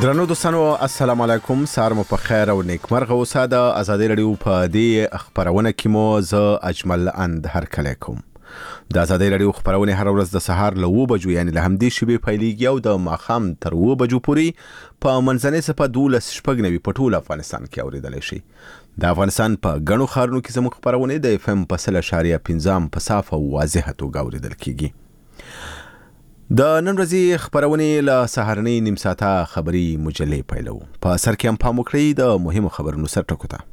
درنو دوستانو السلام علیکم، سهار مو په خیر او نیکمرغه اوسه. د ازادي رادیو په دې خبرونه کې مو زه اجمل اند هرکلی کوم. د ازادي رادیو خبرونه هر ورځ د سهار له 9 بجو یعنی له همدې شیبې پیلېږي او د ماښام تر 9 بجو پورې په منځنۍ صفه 12 په ټول افغانستان کې اوریدل شي. د افغانستان په غنو خارونو کې زموږ خبرونه د FM په 0.15 په صافه او واضحه توګه اوریدل کیږي. د نن ورځې خبرونه له سهارنۍ نیم ساعته خبري مجلې پیلو. په سر کې هم پام وکړئ د مهمو خبرونو سر ټکو ته.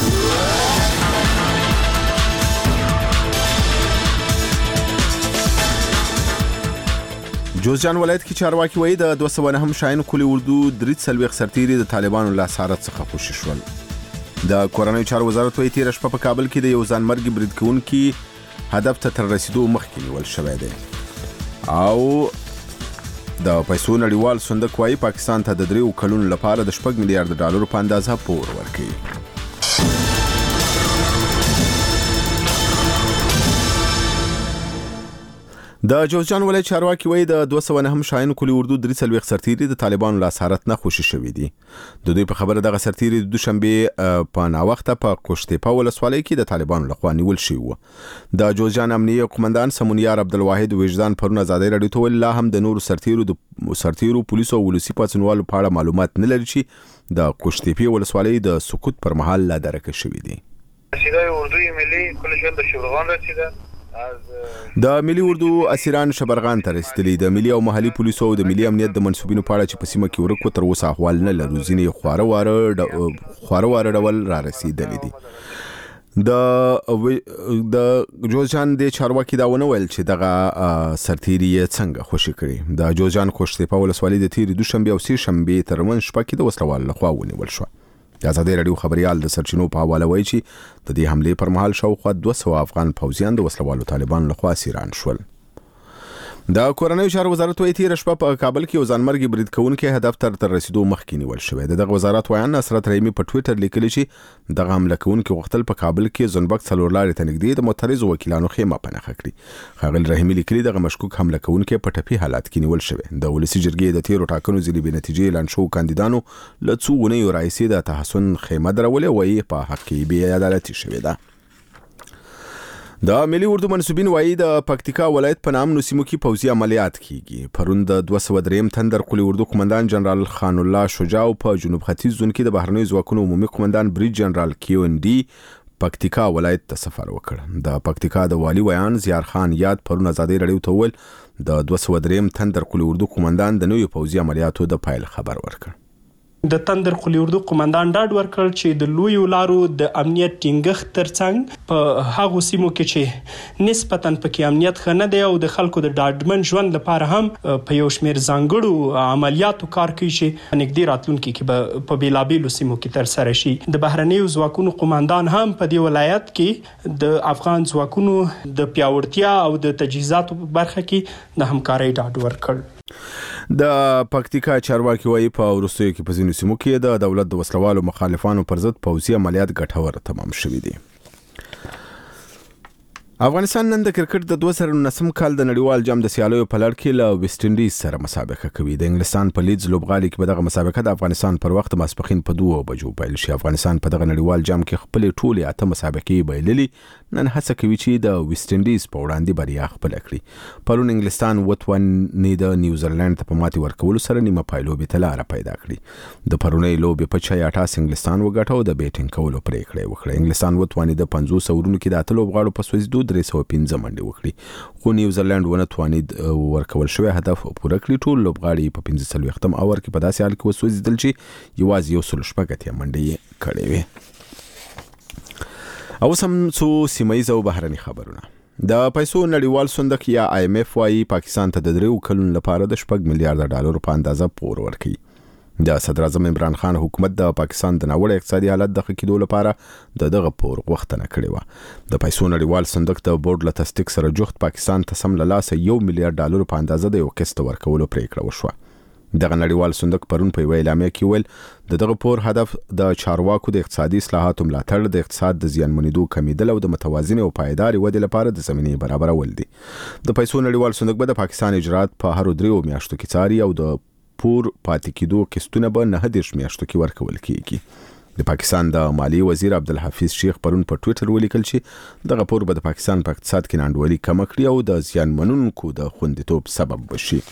جوزجان ولایت کې چارواکي وایي د 209 شاهین کلی اردو 3 سرتیري د طالبانو له اسارت څخه خوشي شول. د کورنۍ چارو وزارت وایي تیر شپه په کابل کې د یو ځانمرګي برید کوونکي هدف ته تر رسیدو مخکې نیول شوی دی. او د پیسو نړیوال صندوق وايي پاکستان ته د 3 کلونو لپاره د 6 میلیارډ ډالرو په اندازه پور ورکوي. د جوزجان ولایت چارواکي وایي د 209 شاهین کلی اردو 3 سرتیري د طالبانو له اسارت نه خوشي شوي دي. د دوی په خبره دغه سرتیري د دوشنبه په ناوخته په قشتېپه ولسوالۍ کې د طالبانو لخوا نیول شوي وو. د جوزجان امنیه قومندان سمونیار عبدالواحد وجدان پرون ازادي رادیو ته ویل لا هم د نورو سرتیرو پولیسو او ولسي پاڅونوالو په اړه معلومات نه لري چې د قشتېپې ولسوالۍ د سقوط پر مهال لا درکه شوي دي. رسیدای اردوی ملی کلشون د شبرغان رسیده. د ملي اردو اسیران شبرغان ته رسیدلي. د ملي او محلي پولیسو او د ملي امنیت د منسوبینو په اړه چې په سیمه کې ورکو تر اوسه احوال نه لرو. ځینې خواره ډول را رسیدلي دي. د جوزجان د چارواکي دا ونه ویل چې دغه سرتیري څنګه خوشي کړي. د جوزجان قشتېپه ولسوالۍ د تیر دوشنبه او سه شنبه ترمن شپه کې د وسلوال لخوا ونیول شو. د ازادي رادیو خبريال د سرچینو په حواله وایي چې د دې حمله پر مهال شاوخوا 200 افغان پوځیان د وسلوالو طالبانو لخوا اسیران شول. د کورنۍ چارو وزارت وایي تیر شپه په کابل کې یو ځانمرګي برید کوونکی هدف ته تر رسیدو مخکې نیول شوی. دغه وزارت وایي نصرت رحیمي په ټوئیټر لیکلی چې دغه حمله کوونکی غوښتل په کابل کې زنبک څلور لارې ته نږدې د معترضو وکیلانو خیمه پنهخه کړي. ښاغلي رحیمي لیکلي دغه مشکوک حمله کوونکی په ټپي حالت کې نیول شوی. د ولسي جرګې د تیرو ټاکنو ځینې بې نتیجې اعلان شوو کاندیدانو له څو اونیو راهیسې د تحسن خیمه درولې وایي په حق کې بې عدالتي شوې ده. د ملي اردو منسوبین وایي د پکتیکا ولایت په نامنو سیمو کې پوځي عملیات کیږي. پرون د 203 تندر کلی اردو قومندان جنرال خان الله شجاع په جنوب ختیځ زون کې د بهرنیو ځواکونو عمومي قومندان بریج جنرال کیو ان ډي پکتیکا ولایت ته سفر وکړ. د پکتیکا د والی ویان زیار خان یاد پرون ازادي رادیو ته ویل د 203 تندر کلی اردو قومندان د نوې پوځي عملیاتو د پایل خبر ورکړ. د تندر قلی اردو قومندان ډاډ ورکړ چې د لوی لارو د امنیت ټینګښت ترڅنګ په هغو سیمو کې چې نسبتاً پکې امنیت ښه نه دی او د خلکو د ډاډمن ژوند لپاره هم په یو شمېر ځانګړو عملیاتو کار کوي چې نږدې راتلونکي کې به په بېلابېلو سیمو کې ترسره شي. د بهرنیو ځواکونو قومندان هم په دې ولایت کې د افغان ځواکونو د پیاوړتیا او د تجهیزاتو په برخه کې د همکارۍ ډاډ ورکړ. د پکتیکا چارواکي وایي په وروستیو کې په ځینو سیمو کې د دولت د وسلوالو مخالفانو پر ضد پوځي عملیات ګټور تمام شوي دي. افغانستان نن د کرکټ د 2019 کال د نړیوال جام د سیالیو په لړ کې له ویسټ انډیز سره مسابقه کوي. د انګلستان په لیدز لوبغالي کې به دغه مسابقه د افغانستان پر وخت ماسپښین په 2 بجو پیل شي. افغانستان په دغه نړیوال جام کې خپل ټولې 8 مسابقې بایللي. نن هڅه کوي چې د ویسټ انډیز په وړاندې بریا خپل کړي. پرون انګلستان وتوانې د نیوزیلند ته په ماتې ورکولو سره نیمه پایلوبې ته لاره پیدا کړي. د پرونۍ لوبې په 86 انګلستان وګټه او د بیټینګ کولو پریکړه وکړه. انګلستان وتوانې د 500 ورونو کې د 8 لوبغاړو په سوځېدو 315 منډې وکړي، خو نیوزیلند ونه توانید ورکول شوی هدف پوره کړي. ټول لوبغاړي په 45م اور کې په داسې حال کې وسوځېدل چې یوازې 116 منډې کړې وې. او سم څو سیمایي او بهرني خبرونه. د پیسو نړیوال صندوق یا IMF وايي پاکستان ته د 3 کلونو لپاره د 6 میلیارډ ډالر په اندازه پور ورکړي. د صدر اعظم عمران خان حکومت د پاکستان د ناوړه اقتصادي حالت د ښه کېدو لپاره دغه پور غوښتنه کړې وه. د پیسو نړیوال صندوق د بورډ له تصدیق سره جوخت پاکستان ته سم له لاسه 1 میلیارډ ډالر په اندازه د یو قسط ورکولو پریکړه وشوه. دغه نړیوال صندوق پرون په یوه اعلامیه کې ویل دغه پور هدف د چارواکو د اقتصادي اصلاحاتو ملاتړ، د اقتصاد د زیانمنېدو کمیدل او د متوازنې او پایدارې ودې لپاره د زمینې برابرول دي. د پیسو نړیوال صندوق به د پاکستان اجرات په هر 3 میاشتو کې څاري او د پور پاتې کېدو قسطونه به 9 میاشتو کې ورکول کیږي. د پاکستان د مالی وزیر عبدالحفیظ شیخ پرون په ټوئیټر ولیکل چې دغه پور به د پاکستان په اقتصاد کې ناانډولي کم کړي او د زیانمنونکو د خوندیتوب سبب بشي.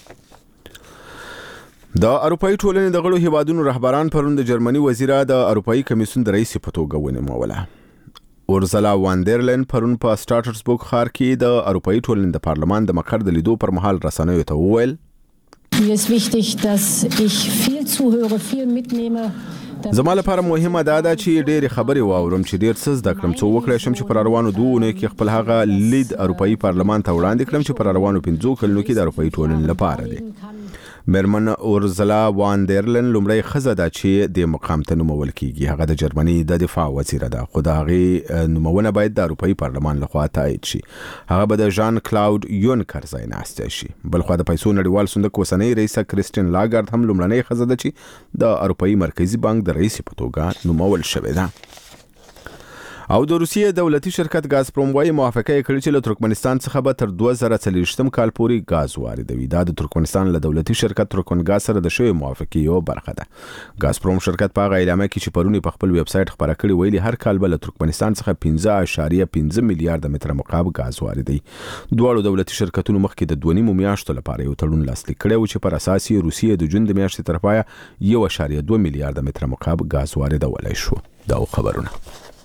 د اروپאי ټولنې د غړو هیوادونو رهبران پرون د جرمني وزیره د اروپאי کمیسیون د رئیس په توګه ونوموله. اورزلا واندرلن پرون په سټارټرزبورګ ښار کې د اروپאי ټولنې د پارلمان د مقر د لیدو پر مهال رسنیو ته وویل: Mir ist wichtig, dass ich viel zuhöre, viel mitnehme. زما لپاره مهمه ده چې ډېر خبرې واورم چې ډېر څه زده کړم څو وکړای شم چې پر روانو 2 اونۍ کې خپل هغه لید اروپאי پارلمان ته وړاندې کړم چې پر روانو 5 کلونو کې د اروپאי ټولنې لپاره دی. میرمن اورزلا واندرلن لومړی ښځه ده چې د مقام ته نومول کیږي. هغه د جرمني د دفاع وزیره ده خو د هغې نومونه باید د اروپאי پارلمان لخوا تایید شي. هغه به د ژان کلاود یونکر ځای ناستی شي. بلخوا د پیسو نړیوال صندوق اوسنۍ رئیسه کریسټین لاګارد هم لومړنۍ ښځه ده چې د اروپאי مرکزی بانک د رئیس په توګه نومول شوې ده. او د روسیې دولتي شرکت غازپروم وايي موافقه کړې چې له ترکمنستان څخه به تر 2040 کال پورې غاز واردوي. دا د ترکمنستان له دولتي شرکت ترکمنګاز سره د شوی موافقه یو برخه ده. غازپروم شرکت په اعلامیه کې چې پرونی په خپل ویب سټ خبره کړې ویلي هر کال به له ترکمنستان څخه 15.5 میلیارډ متر مکعب غاز واردوي. دواړو دولتي شرکتونو مخکې د 2.5 میاشتو لپاره یو تړون لاسلیک کړی و چې پر اساس یې روسیې د جون د میاشتې تر پایه 1.2 میلیارډ متر مکعب غاز واردولای شو. دا خبرونه.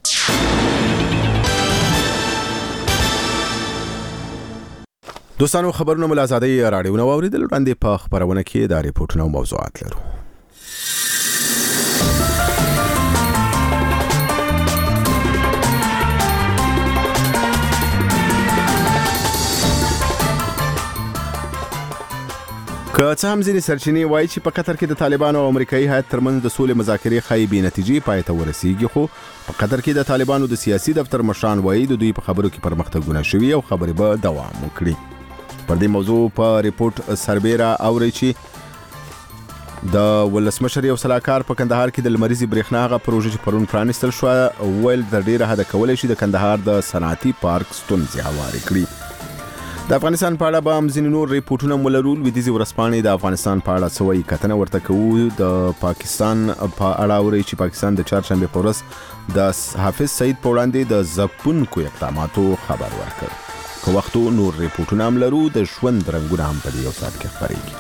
دوستانو خبرونه مل آزادۍ راډیو نو اوریدل وړاندې په خبرونه کې د ریپورتونو او موضوعات لرو. که څه هم ځینې سرچینې وایي چې په قطر کې د طالبانو او امریکایي هیات ترمنځ د سولې مذاکرې ښایي بې نتیجې پای ته ورسیږي، خو په قطر کې د طالبانو د سیاسي دفتر مشران وایي د دوی په خبرو کې پرمختګونه شوي او خبرې به دوام وکړي. پر دې موضوع په ریپورت سربیره اوري چې د ولسمشر یو سلاکار په کندهار کې د لمریزي برېښنا غا پروژه چې پرون پرانستل شو ویل د ډیره حد کولای شي د کندهار د صنعتي پارک ستونزې هوارې کړي. د افغانستان په اړه به هم ځینې نور ریپورټونه مولرول لویدیځي ورځپاڼې د افغانستان په اړه څه وایي کتنه ورته کوو. د پاکستان په اړه اوري چې پاکستان د چهارشنبې په ورځ د حافظ سعید په وړاندې د ځپونکو اقداماتو خبر ورکړ. که وختو نور ریپورټونه هم لرو د ژوند رنګونه هم په دې یو ساعت کې خپرېږي.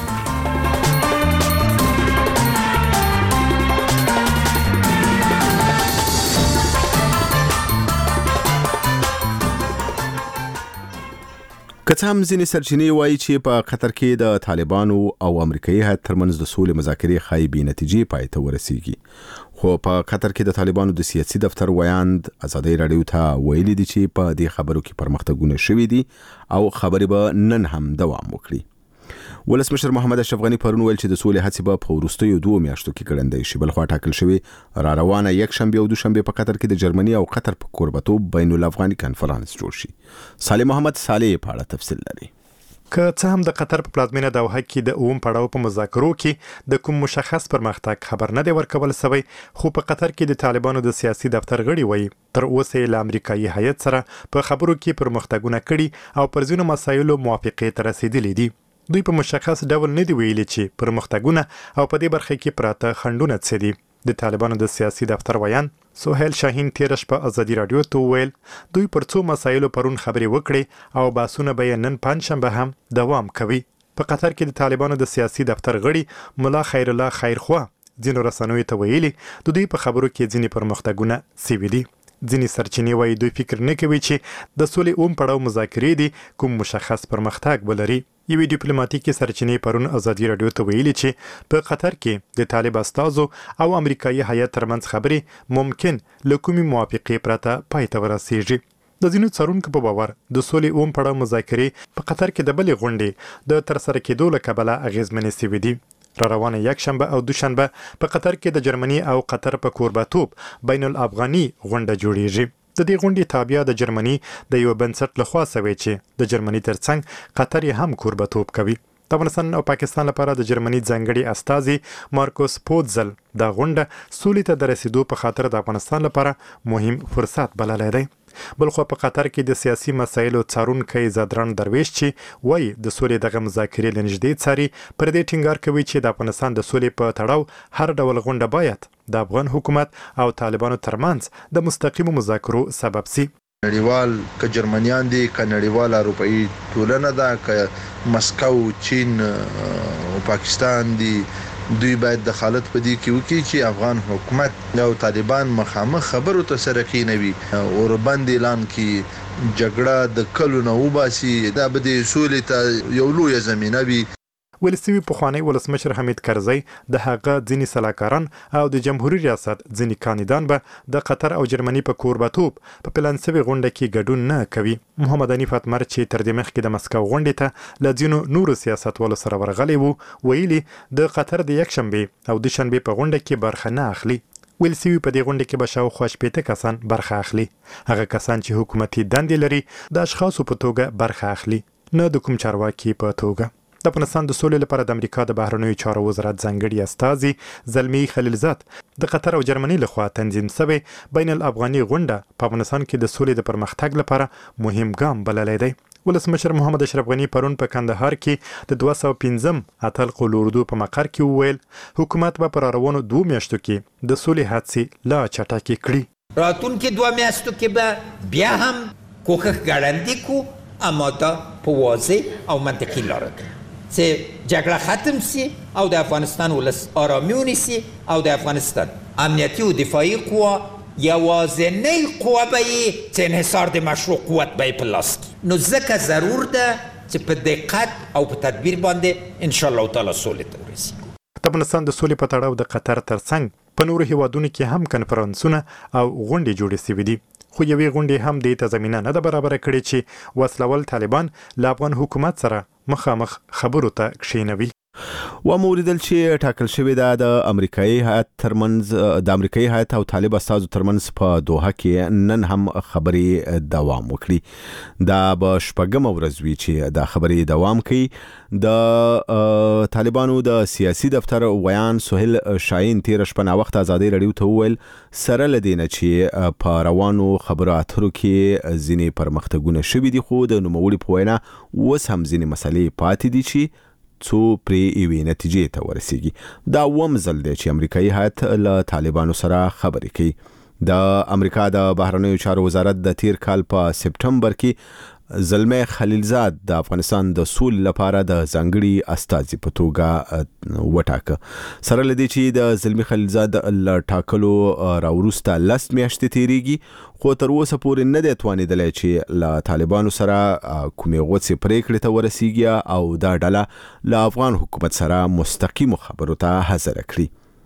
که څه هم ځینې سرچینې وایي چې په قطر کې د طالبانو او امریکایي هیات ترمنځ د سولې مذاکرې ښایي بې نتیجې پای ته ورسیږي، خو په قطر کې د طالبانو د سیاسي دفتر ویاند ازادۍ راډیو ته ویلي دي چې په دې خبرو کې پرمختګونه شوي دي او خبرې به نن هم دوام وکړي. ولسمشر محمد اشرف غني پرون ویل چې د سولې هڅې به په وروستیو 2 میاشتو کې ګړندۍ شي. بلخوا ټاکل شوی را روانه یک شنبه او دوشنبه په قطر کې د جرمني او قطر په کوربتوب بین الافغاني کنفرانس جوړ شي. صالح محمد صالح په اړه تفصیل لري. که څه هم د قطر په پلازمینه دوحه کې د اوم پړاو په مذاکرو کې د کوم مشخص پرمختګ خبر نه دی ورکول شوی، خو په قطر کې د طالبانو د سیاسي دفتر غړي وایي تر اوسه له امریکایي هیات سره په خبرو کې پرمختګونه کړي او پر ځینو مسایلو موافقه ته رسیدلې دي. دوی په مشخص ډول نه دی ویلي چې پرمختګونه او په دې برخه کې پراته خنډونه څه دي. د طالبانو د سیاسي دفتر ویان سهیل شاهین تیر شپه ازادي رادیو ته ویل دوی پر څو مسایلو پرون خبرې وکړي او باسونه به نن پنځشنبه هم دوام کوي. په قطر کې د طالبانو د سیاسي دفتر غړي مولا خیر الله خیرخوا ځینو رسنیو ته ویلي د دوی په خبرو کې ځینې پرمختګونه سوي دي. ځینې سرچینې وایي دوی فکر نه کوي چې د سولې اوم پړاو مذاکرې دي کوم مشخص پرمختګ ولري. یوې ډیپلوماټیکي سرچینې پرون ازادي رادیو ته ویلي چې په قطر کې د طالب استازو او امریکایي هیات ترمنځ خبرې ممکن له کومې موافقې پرته پای ته ورسیږي. د ځینو څارونکو په باور د سولې اوم پړاو مذاکرې په قطر کې د بلې غونډې د ترسره کېدو له کبله اغېزمنې شوې دي. را روانه یک شنبه او دوشنبه په قطر کې د جرمني او قطر په کوربتوب بین الافغاني غونډه جوړیږي. د دې غونډې تابع د جرمني د یو بنسټ لخوا شوی چې د جرمني ترڅنګ قطر هم کوربتوب کوي. د افغانستان او پاکستان لپاره د جرمني ځانګړي استازي مارکوس پوتزل د غونډه سولې ته د رسیدو په خاطر د افغانستان لپاره مهم فرصت بللی دی. بلخو په قطر کې د سیاسي مسایلو څارونکی زادران درویش چې وایي د سولې دغه مذاکرې لنږدې څاري پر دې ټینګار کوي چې د افغانستان د سولې په تړاو هر ډول غونډه باید د افغان حکومت او طالبانو ترمنځ د مستقیمو مذاکرو سبب سي. نړیوال که جرمنیان دي که نړیوال اروپאי ټولنه ده که مسکو چین او پاکستان دي دوی باید دخالت پدې کې وکړي چې افغان حکومت او طالبان مخامخ خبرو ته سره کېنوي او بند اعلان کړي جګړه د کلو نه وباسي دا به د سولې ته یو لوی زمينه وي. ولسوي پخوانی ولسمشر حمید کرزی د هغه ځینی سلاکاران او د جمهوریت ریاست ځینی کاندیدان به د قطر او جرمني په کوربتوب په پلانسوي غونډه کې ګډون نه کوي. محمد حنیف اتمر چې تر دې مخکې د مسکو غونډې ته له ځینو نورو سیاستوالو سره ورغلی وو ویلي د قطر د یکشنبه او د شنبه په غونډه کې برخه نه اخلي. ولسوي په دې غونډه کې به شاوخوا 80 کسان برخه اخلي. هغه کسان چې حکومتي دندې لري د اشخاصو په توګه برخه اخلي نه د کوم چارواکي په توګه. د افغانستان د سولې لپاره د امریکا د بهرنیو چارو وزارت ځانګړي استازي زلمی خلیلزاد د قطر او جرمني لخوا تنظیم شوی بین الافغاني غونډه په افغانستان کې د سولې د پرمختګ لپاره مهم ګام بللی دی. ولسمشر محمد اشرف غنی پرون په کندهار کې د 215 اتل قول اردو په مقر کې وویل حکومت به پر روانو 2 میاشتو کې د سولې هڅې لا چټکې کړي. راتلونکي 2 میاشتو کې به بیا هم کوښښ ګړندی کو اما دا په واضح او منطقي لار ده چې جګړه ختم سي او د افغانستان ولس آرامي ونیسي او د افغانستان امنیتي او دفاعي قوا یوازینی قوا به چې انحصار د مشروع قوت به په لاس کې نو ځکه ضرور ده چې په دقت او په تدبیر باندې ان شاء الله تعالی سولې ته ورسیږو. د افغانستان د سولې په تړاو د قطر ترڅنګ په نورو هیوادونو کې هم کنفرانسونه او غونډې جوړې شوې دي خو یوې غونډې هم دې ته زمینه نه ده برابره کړې چې وسلوال طالبان له افغان حکومت سره مخامخ خبرو ته کښینوي. و موریدل چې ټاکل شوی د امریکایي هیات ترمنځ د امریکایي هیات او طالب استازو ترمنځ په دوحه کې نن هم خبرې دوام وکړي. دا به شپږم ورځ وي چې دا خبرې دوام کوي. د طالبانو د سیاسي دفتر ویان سهیل شاهین تیر شپه وخت ازادي رادیو ته وویل سره لدینه چې په روانو خبرو اترو کې ځینې پرمختګونه شوي دي خو د نوموړي په وینا اوس هم ځینې مسلې پاتې دي چې څو پرې یوې نتیجې ته ورسیږي. دا اووم ځل دی چې امریکایي هیات له طالبانو سره خبرې کوي. د امریکا د بهرنیو چارو وزارت د تیر کال په سپټمبر کې زلمی خلیلزاد د افغانستان د سولې لپاره د ځانګړي استازي په توګه وټاکه. سره لدی چې د زلمی خلیلزاد له ټاکلو راوروسته 10 میاشتې تیریږي خو تر اوسه پورې نه دی توانیدلی چې له طالبانو سره کومې غوڅې پریکړې ته ورسیږي او دا ډله له افغان حکومت سره مستقیمو خبرو ته حاضر کړي.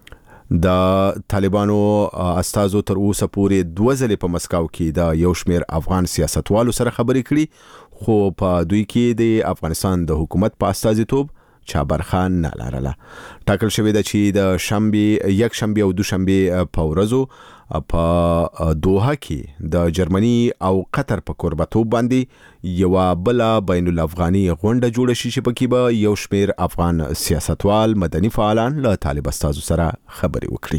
د طالبانو استازو تر اوسه پورې 2 ځلې په مسکو کې د یو شمېر افغان سیاستوالو سره خبرې کړي خو په دوی کې د افغانستان د حکومت په استازیتوب چا برخه نه لرله. ټاکل شوی ده چې د یک شنبه او دوشنبه په ورځو په دوحه کې د جرمني او قطر په کوربتوب باندې یو بل بین الافغاني غونډه جوړه شي چې پکې به یو شمېر افغان سیاستوال مدني فعالان له طالب استازو سره خبرې وکړي.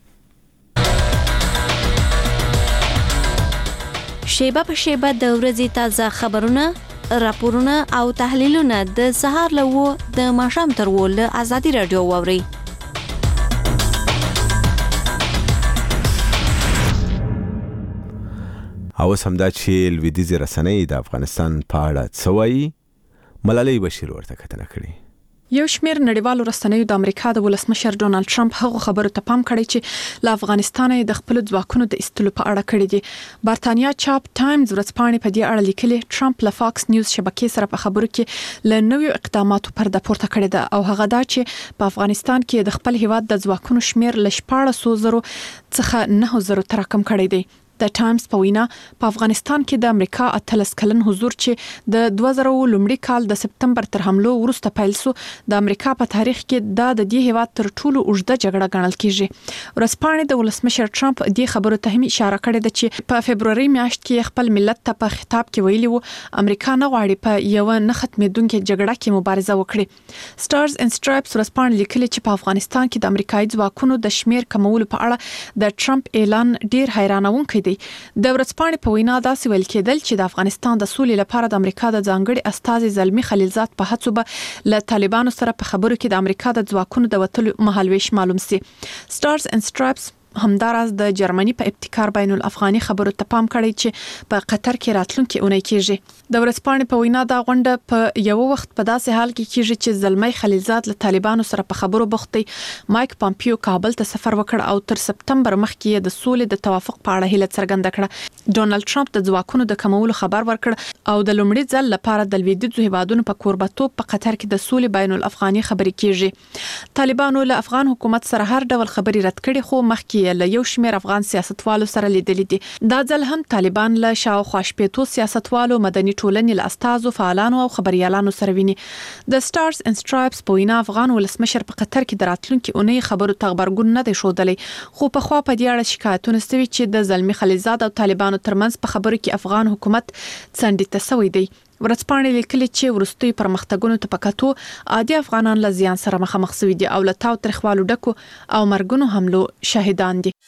شیبه په شیبه د ورځې تازه خبرونه راپورونه او تحلیلونه د سهار له د ماښام تر ول ازادي رادیو واوري. او سمدا چې لویدیځ رسنۍ د افغانستان په اړه څه وایي ملالۍ بشیر ورته کتنه کړې. یو شمېر نړیوالو رسنیو د امریکا د ولسمشر ډونالد ټرمپ هغه خبرو ته پام کړی چې له افغانستان د خپل ځواکونو د ایستلو په اړه کړی دي. برتانیا چاپ ټایمز ورځپاڼې په دې اړه لیکلي ټرمپ له فاکس نیوز شبکې سره په خبرو کې له نویو اقداماتو پرده پورته کړې ده او هغه دا چې په افغانستان کې د خپل هیواد د ځواکونو شمیر له 14,000 څخه 9,000 ته راکم کړی دی. د ټایمز په وینا په افغانستان کې د امریکا 13 کلن حضور چې د 2000 لومړي کال د سپتمبر تر حملو وروسته پیل شو د امریکا په تاریخ کې د دې هیواد تر ټولو اوږده جګړه ګڼل کیږي. ورځپاڼې د ولسمشر ټرمپ دې خبرو ته هم اشاره کړې ده چې په فبرवरी میاشت کې خپل ملت ته په خطاب کې ویلي وو امریکا نه غواړي په یو نه ختمېدونکې جګړه کې مبارزه وکړي. سټارز اینډ سټرایپس ورځپاڼې لیکلي چې په افغانستان کې د امریکایي ځواکونو د شمیر کمولو په اړه د ټرمپ اعلان ډیر حیرانونکی دی دی. د ورځپاڼې په وینا داسې ویل کېدل چې د افغانستان د سولې لپاره د امریکا د ځانګړي استازي زلمی خلیلزاد په هڅو به له طالبانو سره په خبرو کې د امریکا د ځواکونو د وټلو مهالويش معلوم سي. سټارز اند سټرایپس همداراز د جرمني په ابتکار بین الافغاني خبرو ته پام کړی چې په قطر کې راتلونکي اونۍ کېږي. د ورځپاڼې په وینا دا غونډه په یو وخت په داسې حال کې کېږي چې زلمی خلیلزاد له طالبانو سره په خبرو بوخت دی. مایک پامپیو کابل ته سفر وکړ او تر سپتمبر مخکې د سولې د توافق په اړه هیله څرګنده کړه. ډونالد ټرمپ د ځواکونو د کمولو خبر ورکړ او د لومړي ځل لپاره د لویدیځو هیوادونو په کوربتوب په قطر کې د سولې بین الافغاني خبرې کېږي. طالبانو له افغان حکومت سره هر ډول خبرې رد کړې خو مخکې له یو شمېر افغان سیاستوالو سره لیدلې دي. دا ځل هم طالبان له شاوخوا شپېتو سیاستوالو، مدني ټولنې له استازو، فعالانو او خبريالانو سره ویني. د سټارز اند سټرایپس په وینا افغان ولسمشر په قطر کې د راتلونکي اونۍ خبرو ته خبرګون نه دی ښودلی، خو په خوا په دې اړه شکایتونه ستوي چې د زلمی خلیلزاد او طالبانو ترمنځ په خبرو کې افغان حکومت څنډې ته سوی دی. ورځپاڼې لیکلي چې وروستي پرمختګونو ته پکاتو عادي افغانان له زیان سره مخامخ شوي دي او له تاو ترخوالو ډکو او مرګونو حملو شاهدان دي.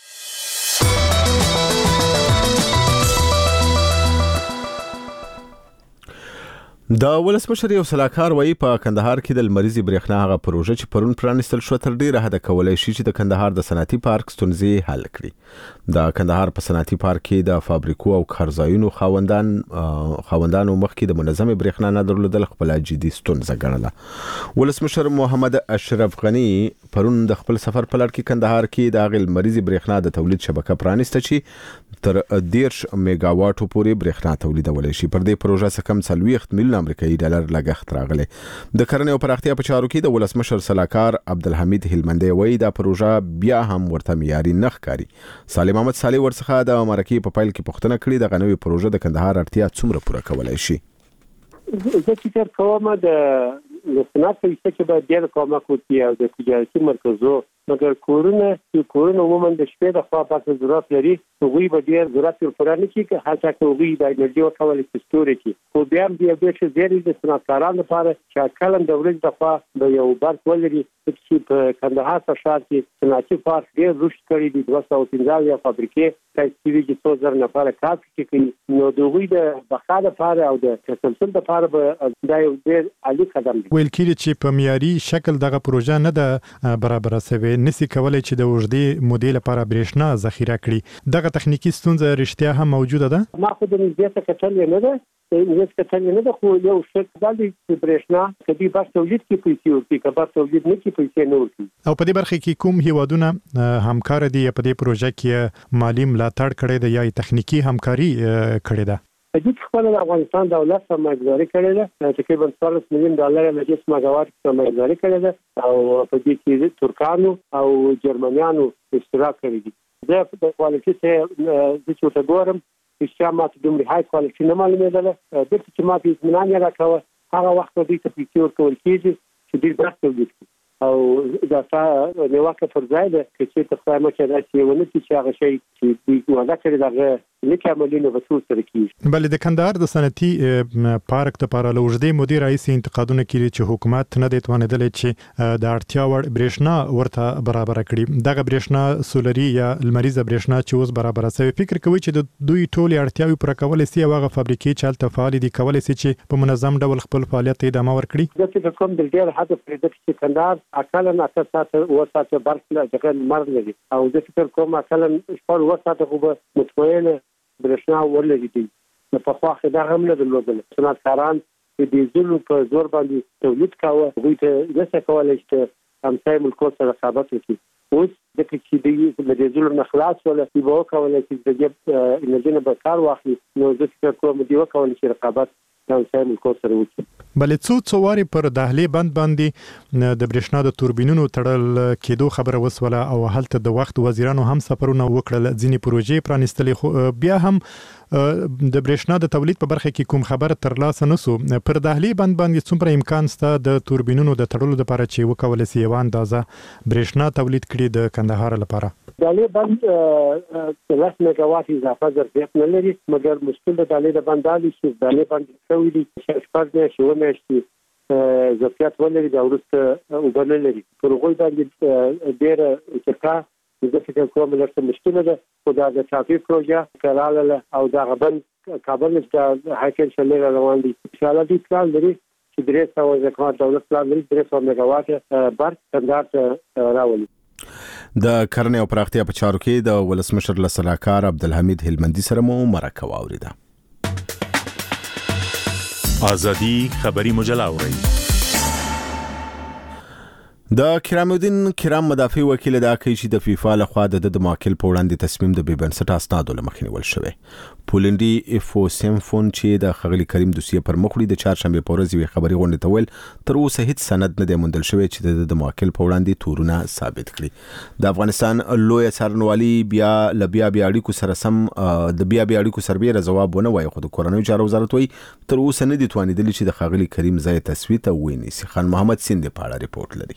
د ولسمشر یو سلاکار وایي په کندهار کې د لمریزي برېښنا هغه پروژه چې پرون پرانستل شو تر ډیره حد کولای شي چې د کندهار د صنعتي پارک ستونزې حل کړي. د کندهار په صنعتي پارک کې د فابریکو او کارځایونو خاوندانو مخکې د منظمې برېښنا نه درلودل خپل جدي ستونزه ګڼله. ولسمشر محمد اشرف غنی پرون د خپل سفر په لړ کې کندهار کې د لمریزي برېښنا د تولید شبکه پرانسته چې تر 10 میگاواټو پورې برېښنا تولیدولای شي. پر دې پروژه څخه کم 40 میلیون امریکایي ډالر لګښت راغلی. د کرنې او پراختیا په چارو کې د ولسمشر سلاکار عبدالحمید هلمندی وایي دا پروژه بیا هم ورته معیاري نه ښکاري. سالم محمد صالح ورڅخه د مرکې په پایل کې پوښتنه کړې د غنوي پروژه د کندهار اړتیا څومره پوره کولای شي. زه فکر کوم د صنعت په ویسه کې باید ډېر کومک وکړي او د تجارتي مرکزو مګر کورونه عموما د شپې د خوا پاتې ضرورت لري. هغوی به ډېر ضرورت ورپورې نه کیږي حتی که هغوی د انرژي ورکول استوري کی خو بیا هم د دې چې زیری د صنعتکارانو لپاره چې کلم د ورځې د خوا د یو برق ولري چې په کندهار په ښار کې صنعتي پارک ډېر رشد کړی دی. 215 فابریکې تاسیس دي 2000 نفر کار کوي. نو د هغوی د بقا لپاره او د تسلسل لپاره به دا یو ډېر عالی قدم دی. ویل کېږي چې په معیاري شکل دغه پروژه نه ده برابر شوی، نسی کولای چې د اوږدې مودې لپاره برېښنا ذخیره کړي. دغه تخنیکی ستونزه رښتیا هم موجوده ده؟ ما خو د نږدې څخه کتل نه ده خو یو څه د برېښنا کدي بس تولید کې پیسې ورکړي کبر تولید نه کې پیسې نه ورکړي. او په دې برخه کې کوم هیوادونه همکار دي په دې پروژه کې مالی ملاتړ کړي ده یا تخنیکی همکاري کړي ده؟ د دې خپل افغانستان دولت سرمایه‌ګذاري کړې ده تقریبا $14 میلیون له 10 میگاواټ سرمایه‌ګذاري کړې ده او په دې کې ترکانو او جرمنیانو اشتراک کړی دي. د کوالټي څخه د چوټه ګورم چې ماته دومره هاي کوالټي نه معلومېدله. د دې چې ماته اطمینان راکاوه هغه وخت به دې ته پیسې ورکول کېږي چې دې برخه وکړي او دا څه نو واکه پر ځای ده چې ته خدای مکه راځي ونه چې هغه شی چې دوی وعده کړی دا لیکه عملونه وسو سره کیږي. بل د کندهار د صنعتي پارک ته لپاره لوړدې مدیر رئیس انتقادونه کړي چې حکومت نه دی توانیدل چې د اړتیا وړ برېښنا ورته برابر کړي. دغه برېښنا سولري یا لمریزه برېښنا چې اوس برابر شوی، فکر کوي چې د دوی ټولې اړتیاوې پوره کول سي او هغه فابریکې چې هلته فعال دي کولای شي چې په منظم ډول خپل فعالیت ادامه ورکړي. د فکر کوم د ډېر حد پرې د چې کندهار اکلن اساسات او اساسات برق له ځکه مر لري او د فکر کوم اکلن شپږ وساته خو به متویل برېښنا ولري دي. په خوا کې دا هم نه درلودل. صنعتکاران چې د ډیزل په زور باندې تولید کاوه دوی ته نشه کولای چې همسایه ملکو سره رقابت وکړي. اوس د کې د ډیزل نه خلاص ولا چې به کولای چې د انرژي نه به کار واخلي. نو د فکر کوم دی وکولای چې رقابت همسایه ملکو سره وکړي. بلې څو واري پر دهلې بند باندې د برېښنا د توربینونو تړل کېدو خبره وسوله او هلته د وخت وزیرانو هم سفرونه وکړل، ځینې پروژې پرانستلې، خو بیا هم د برېښنا د تولید په برخه کې کوم خبر ترلاسه نسو. پر دهلې بند باندې څومره امکان شته د توربینونو د تړلو لپاره چې وکولای شي یو اندازه برېښنا تولید کړي د کندهار لپاره؟ دالې بند 10 میگاواټ اضافه ظرفیت نه لري مګر مشکل د دالې د بند دی چې دالې بند شوی دی شپږ شو مېشتي ظرفیت ولري دا ورسته وبنه لري. پر غوي باندې ډېر چکا زه فکر کوم لکه مشکله ده خو دا د ټاپي پروژه کلاله او دا غبن کابل د هایکل شلې روان دي ان شاء الله دې پلان لري چې 300 ځکه دولت پلان لري 300 میگاواټ برق څنګه راولي. د کرنې او پراختیا په چارو کې د ولسمشر لسلاکار عبدالحمید هلمندي سره مو مرکه واوریده. آزادی خبری مجله اورئ. د کرام الدین کرام مدافع وکیل دا کوي چې د فیفا لخوا د موکل په وړاندې تصمیم د بې بنسټه اسنادو له مخې نیول شوی. پولنډي افوسیمفون چې د خغلی کریم دوسیه پر مخ وړي د چهارشنبه په ورځ یوې خبري غونډې ته ویل تر اوسه هیڅ سند نه دی موندل شوی چې د موکل په وړاندې تورونه ثابت کړي. د افغانستان لوی څارنوالي بیا اړیکو سره سم د بیا اړیکو سربېره ځواب ونه وایي، خو د کورنیو چارو وزارت وایي تر اوسه نه دي توانیدلي چې د خغلی کریم ځای تصویت ونیسي. خان محمد سیند په اړه ریپورت لري.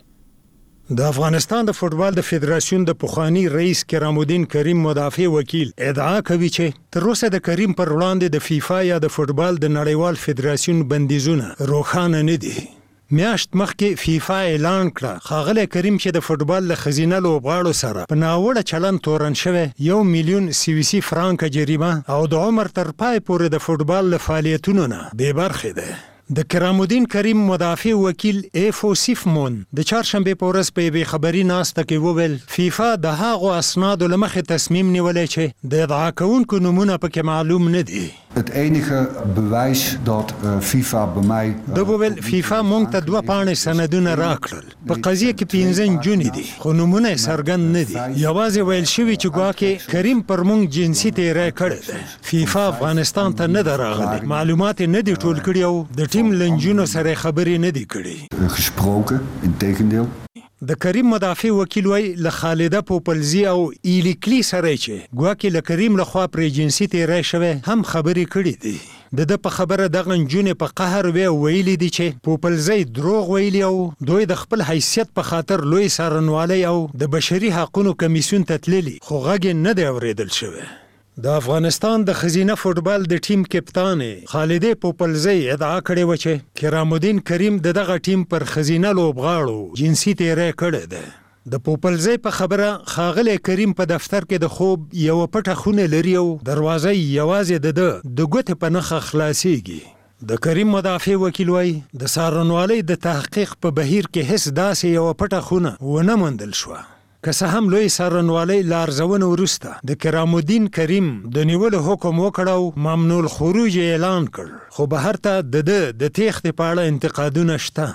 د افغانستان د فوتبال د فدراسیون د پخوانی رئیس کرام الدین کریم مدافع وکیل ادعا کوي چې تر اوسه د کریم پر وړاندې د فیفا یا د فوتبال د نړیوال فدراسیون بندیزونه روښانه نه دي. میاشت مخکې فیفا اعلان کړ خاغلی کریم چې د فوتبال له خزینه لوبغاړو سره په ناوړه چلند تورن شوی 1 میلیون سویسي فرانک جریمه او د عمر تر پای پورې د فوتبال له فعالیتونو نه بې برخې ده. د کرام الدین کریم مدافع وکیل افوسیمفون د چهارشنبه په ورځ په یوې خبري ناسته کې وویل فیفا د هغو اسنادو له مخې تصمیم نیولی چې د ادعا کوونکو نومونه پکې معلوم نه دي. Het enige bewijs dat FIFA bij mij... د وویل فیفا مونږ ته 2 پاڼې سندونه راکړل. په قضیه کې 15 نجونې دي خو نومونه یې څرګند نه دي. یوازې ویل شوي چې ګواکې کریم پر مونږ جنسي تیری کړی دی. فیفا افغانستان ته نه ده راغلی، معلومات یې نه دي ټول کړي او د ټیم له نجونو سره خبرې نه دي کړي. gesproken, integendeel. د کریم مدافع وکیل وای له خالده پوپلزی او ایلیکلی سره چې ګواکې له کریم لخوا پر جنسي تیری شوی هم خبرې کړي دي. د په خبره دغه نجونې په قهر ویلي دي چې پوپلزی دروغ ویلي او دوی د خپل حیثیت په خاطر لوی څارنوالی او د بشري حقوقو کمیسیون ته تللي خو غږ نه دی اورېدل شوی. د افغانستان د خزینه فوتبال د ټیم کپتان خالده پوپلزی ادعا کړې و چې کرام الدین کریم دغه ټیم پر خزینه لوبغاړو جنسي تیری کړی دی. د پوپلزی په خبره خاغلی کریم په دفتر کې د خوب یو پټه خونه لري او دروازه یوازې د ګوتې په نښه خلاصېږي. د کریم مدافع وکیل وای د څارنوالۍ د تحقیق په بهیر کې هیڅ داسې یو پټه خونه ونه موندل شوه. که څه هم لوی څارنوالۍ له ارزونې وروسته د کرام الدین کریم د نیولو حکم وکړ او ممنوع الخروج اعلان کړ، خو بهر ته د تېښتې په اړه انتقادونه شته.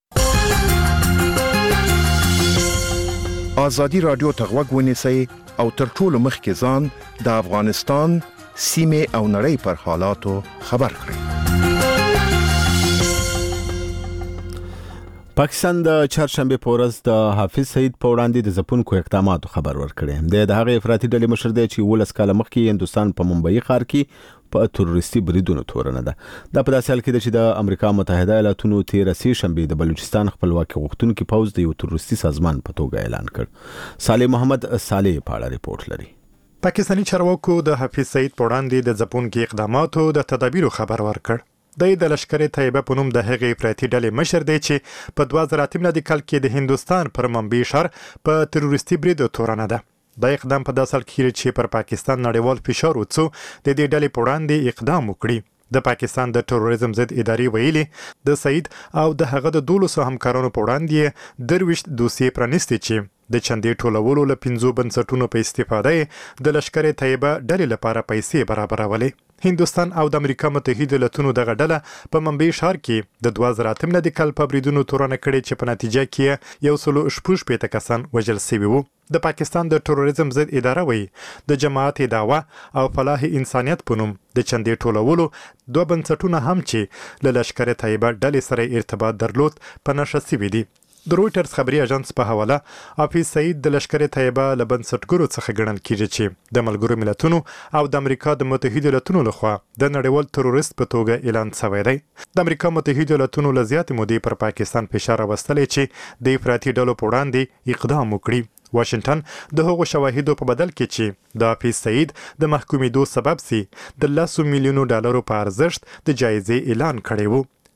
آزادی رادیو ته غوږ ونیسئ او تر ټولو مخکې ځان د افغانستان سیمې او نړۍ پر حالاتو خبر کړئ. پاکستان د چهارشنبه په ورځ د حافظ سعید په وړاندې د ځپونکو اقداماتو خبر ورکړی. د هغې افراطي ډلې مشر دی چې 19 کاله مخکې هندوستان په ممبئی ښار کې په تروریستي بریدونو تورنه ده. دا په داسې حال کې ده چې د امریکا متحده ایالاتونو 13 شنبه د بلوچستان خپلواکي غوښتونکي پوځ د یو تروریستي سازمان په توګه اعلان کړ. صالح محمد صالح په اړه ریپورت لري. پاکستاني چارواکو د حافظ سعید په وړاندې د ځپونکي اقداماتو د تدابیرو خبر ورکړ. د لشکر طیبه په نوم د هغې افراطي ډلې مشر دی چې په 2018 کال کې د هندوستان پر ممبئی ښار په تروریستي برید تورنه ده. دا اقدام په داسې حال کې چې پر پاکستان نړیوال فشار وڅو د دې ډلې په وړاندې اقدام وکړي. د پاکستان د تروریزم ضد ادارې ویلي د سعید او د هغه د 12 همکارانو په وړاندې 23 دوسیې پرانیستي چې د چندې ټولولو له 5 بنسټونو په استفاده د لشکر طیبه ډلې لپاره پیسې برابرولې. هندوستان او د امریکا متحده ایالاتونو دغه ډله په ممبئی ښار کې د 2018 کال په بریدونو تورنه کړې چې په نتیجه کې 116 کسان وژل شوي وو. د پاکستان د تروریزم ضد اداره وایي د جماعت دعوا او فلاح انسانیت په نوم د چندې ټولولو 2 بنسټونه هم چې له لشکر طیبه ډلې سره ارتباط درلود په نښه شوي دي. د رویټرز خبري اژانس په حواله حافظ سعید د لشکر طیبه له بنسټګرو څخه ګڼل کیږي چې د ملګرو ملتونو او د امریکا د متحده ایالاتونو لخوا د نړیوال تروریست په توګه اعلان شوی دی. د امریکا متحده ایالاتونو له زیاتې مودې پر پاکستان فشار راوستلی چې د افراطي ډلو په وړاندې اقدام وکړي. واشنگټن د هغو شواهدو په بدل کې چې د حافظ سعید د محکومېدو سبب سي د $10 میلیونو په ارزښت د جایزې اعلان کړی وو.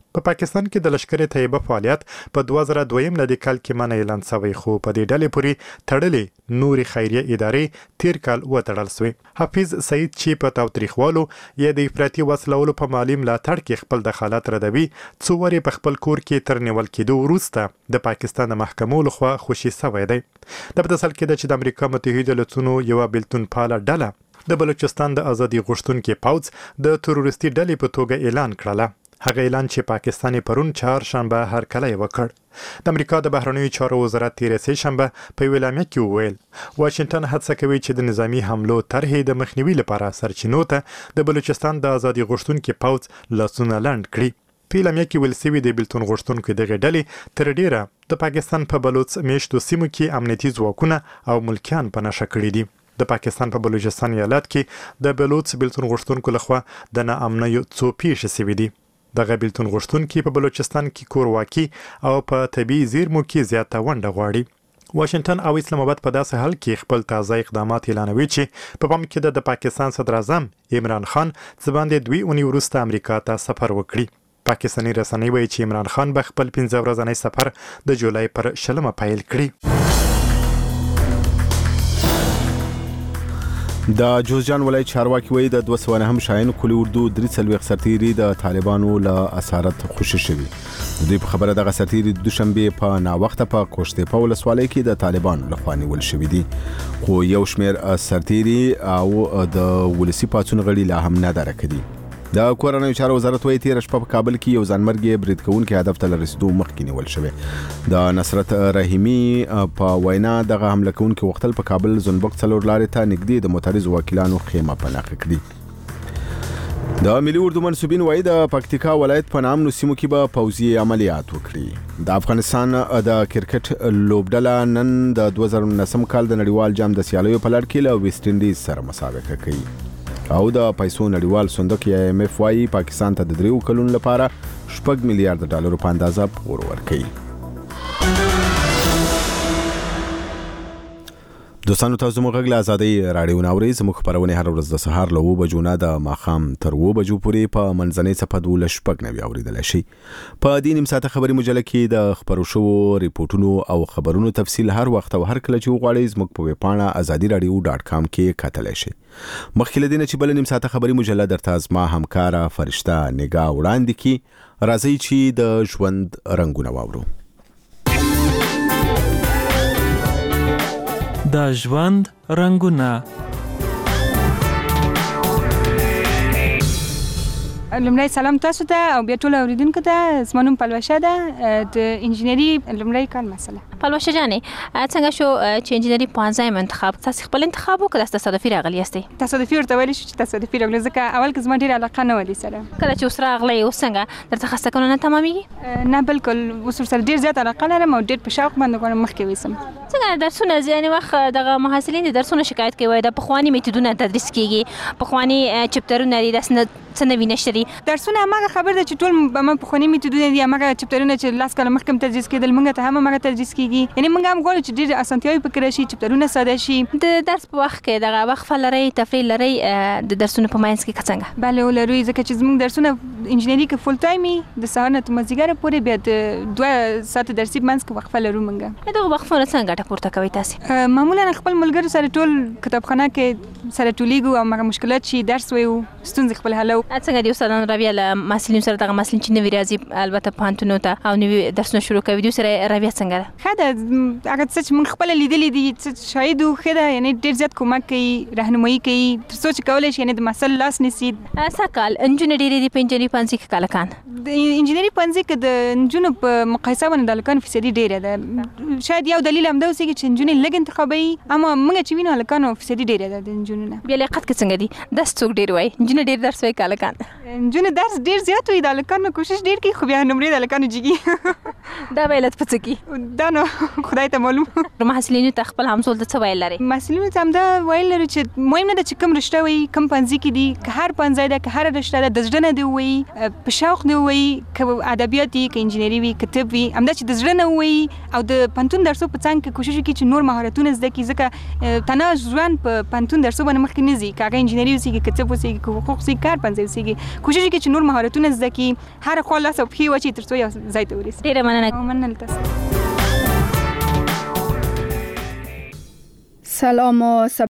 په پاکستان کې د لشکر طیبه فعالیت په 2002 میلادي کال کې منع اعلان شوی خو په دې ډلې پورې تړلې نوري خیریه ادارې تیر کال وتړل شوې. حافظ سعید چې په تاوتریخوالو یا د افراطي وسلولو په مالی ملاتړ کې خپل دخالت ردوي څو وری په خپل کور کې تر نیول کېدو وروسته د پاکستان د محکمو لخوا خوشي شوی دی. د په داسل کې د امریکا متحده ایالاتونو یو بیلتون پاله ډله د بلوچستان د ازادي غوښتونکو پوځ د تروریستي ډلې په توګه اعلان کړله. هغه اعلان چې پاکستاني پرون چهارشنبه هرکلی وکړ. د امریکا د بهرنیو چارو وزارت تیرې سه شنبه په اعلامیه کې وویل واشنگټن هڅه کوي چې د نظامی حملو طرحې د مخنیوي لپاره سرچینو ته د بلوچستان د ازادي غوښتونکو پوځ لاسونه لنډ کړي. په اعلامیه کې ویل شوي د بیلتون غوښتونکو دغه ډلې تر ډیره د پاکستان په بلوچ میشتو سیمو کې امنیتي ځواکونه او ملکیان په نشه کړي دي. د پاکستان په بلوچستان ایالت کې د بلوچ بیلتون غوښتونکو لخوا د ناامنیو څو پیښې شوې دي. دغه بیلتون غوښتونکي په بلوچستان کې کورواکي او په طبي زیرمو کې زیاته ونډه غواړي. واشنگټن او اسلام آباد په داسې حال کې خپل تازه اقدامات اعلانوي چې په پام کې د پاکستان صدر اعظم عمران خان څه باندې 2 اونۍ وروسته امریکا ته سفر وکړي. پاکستاني رسنۍ وایي چې عمران خان به خپل 15 ورځنی سفر د جولای پر 10 پیل کړي. د جوزجان ولایت چارواکي وایي د 209 شاهین کلی اردو 3 سرتیري د طالبانو له اسارت خوشي شوي. دوی په خبره دغه سرتیري د دوشنبه په ناوخته په کوشتپه ولسوالۍ کې د طالبانو لخوا نیول شوي دي خو یو شمېر سرتیري او د ولسی پاڅون غړي لا هم نه درکدي. د کورنیو چارو وزارت وایي تیر شپه په کابل کې یو ځانمرګي برید کوونکي هدف ته رسیدو مخکې نیول شوی. د نصرت رحیمی په وینا دغه حمله کوونکي وختل په کابل زنبق څلور لارې ته نږدې د معترض وکیلانو خیمه پناه کړي. د ملي اردو منسوبین وایي د پکتیکا ولایت په نامنو سیمو کې به پوځي عملیات وکړي. د افغانستان د کرکټ لوبډله نن د 2019 کال د نړیوال جام د سیالیو په لړ کې له ویسټ انډیز سره مسابقه کوي. او د پیسو نړیوال صندوق IMF وايي پاکستان ته د 3 کلونو لپاره 6 میلیارډ ډالر په اندازه پور ورکړي. دوستانو تاسو موږ غږ له ازادۍ رادیو ناوري زموږ خبرونه هر ورځ د سهار له 9 بجو نه د ماښام تر 2 بجو پورې په منځنۍ صفحه 12 اوریدل شي. په دې نیم ساعته خبري مجله کې د خبرو شو ریپورتونو او خبرونو تفصیل هر وخت او هر کله چې وغواړئ زموږ په ویب پاڼه azadiradio.com کې کتلی شئ. مخکې له دې نه چې بل نیم ساعته خبري مجله درته زما همکاره فرشته نگاه وړاندې کی راځي چې د ژوند رنگونه واورو. د ژوند رنگونه. لمړی سلام تاسو ته او بیا ټول اوریدونکو ته. زما نوم پلوشه ده د انجینری لمړی کال مسله. پلوشه جانې څنګه شو چې انجینری 15 انتخاب تاسو خپل انتخاب وکړ؟ تصادفي راغلی یاستئ؟ تصادفي ورته ویل شو چې تصادفي راغلی ځکه اول کې زما ډېره علاقه نه وه سره. کله چې اوس راغلی اوس څنګه درته خسته کول نه تمامېږي؟ نه بالکل اوس ورسره ډېر زیات علاقه لرم او ډېر په شوق باندې غواړم مخکې ویسم. څنګه درسونه ځینې وخت دغه محصلین د درسونه شکایت کوي د پخواني میتودونه تدریس کیږي، پخواني چپټرونه دي داسې څه نوي نشته دي. درسونه هماغه خبر ده چې ټول ما پخواني میتودونه دي، هماغه چپټرونه چې لاس کاله مخکې تدریس کېدل موږ ته هم هماغه تدریس کیږي. یعنې موږ هم غواړو چې ډېرې اسانتیاوې پکې راشي، چپټرونه ساده شي. د درس په وخت کې دغه وقفه لرئ، تفریح لرئ د درسونو په منځ کې که څنګه؟ بله ولرو، ځکه چې زموږ درسونه انجینري کې فول ټایم د سهار نه تر مازدیګره پورې، بیا د 2 ساعته درسي منځ کې وقفه لرو موږ. دغه وقفونه څنګه ګټه پورته کوئ تاسې؟ معمولا خپل ملګرو سره ټول کتابخانه کې سره ټولیږو او هغه مشکلات چې درس وایو ستونزې خپل حلوو. څنګه دي استادان رویه له محصلینو سره؟ دغه محصلین چې نوي راځي البته پوهنتونونو ته او نوي درسونه شروع کوي، دوی سره رویه څنګه ده؟ ښه ده، هغه څه چې موږ خپله لیدلي دي څه شاهد وو ښه ده، یعنې ډېر زیات کومک کوي، رهنمایي کوي تر څو چې کولی شي یعنې د محصل لاس نیسي. څه کال نجونې ډېرې دي په انجینري پوهنځي کې هلکان؟ د انجینري پوهنځي کې د نجونو په مقایسه باندې د هلکانو فیصدي ډېره ده. شاید یو دلیل همدا اوسېږي چې نجونې لږ انتخابوي، اما موږ چې وینو هلکانو فیصدي ډېره ده د نجونو نه. بیا لیاقت کې څنګه دي؟ درس څوک ډېر وایي؟ نجونې ډېر درس وایي که هلکان؟ نجونې درس ډېر زیات وایي، د هلکانو کوشش ډېر کوي، خو بیا نمرې د هلکانو جګي. دا به علت په څه کې؟ دا نو خدای ته معلوم. محصلینو ته خپل همزول ته څه ویل لرئ؟ محصلینو ته همدا ویل لرو چې مهم نه ده چې کوم رشته وایي، کوم پوهنځي کې دي، که هر پوهنځی ده که هره رشته ده د زړه نه دې ووایي، په شوق دی وي ک ادبیات دي ک انجینری وي کتب وي همدا چې د زړه نه وي او د پنتون درسو په څنګ کې کوشش وکړي چې نور مهارتونه زده کړي ځکه تنه ځوان په پنتون درسو باندې مخکې نه ځي کاغه انجینری وسیږي کتب وسیږي حقوق وسیږي کار پنځه وسیږي کوشش وکړي چې نور مهارتونه زده کړي هر خوا لاس او پښې وچی ترڅو یو ځای ته ورسي. ډیره مننه تاسو. سلام و